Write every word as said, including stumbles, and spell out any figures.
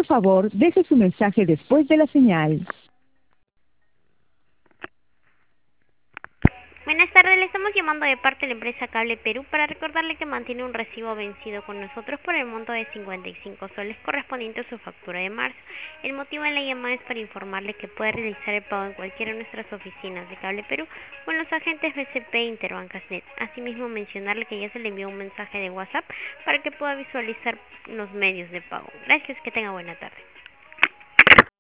Por favor, deje su mensaje después de la señal. Buenas tardes, le estamos llamando de parte de la empresa Cable Perú para recordarle que mantiene un recibo vencido con nosotros por el monto de cincuenta y cinco soles correspondiente a su factura de marzo. El motivo de la llamada es para informarle que puede realizar el pago en cualquiera de nuestras oficinas de Cable Perú o en los agentes B C P e Interbancasnet. Asimismo, mencionarle que ya se le envió un mensaje de WhatsApp para que pueda visualizar los medios de pago. Gracias, que tenga buena tarde.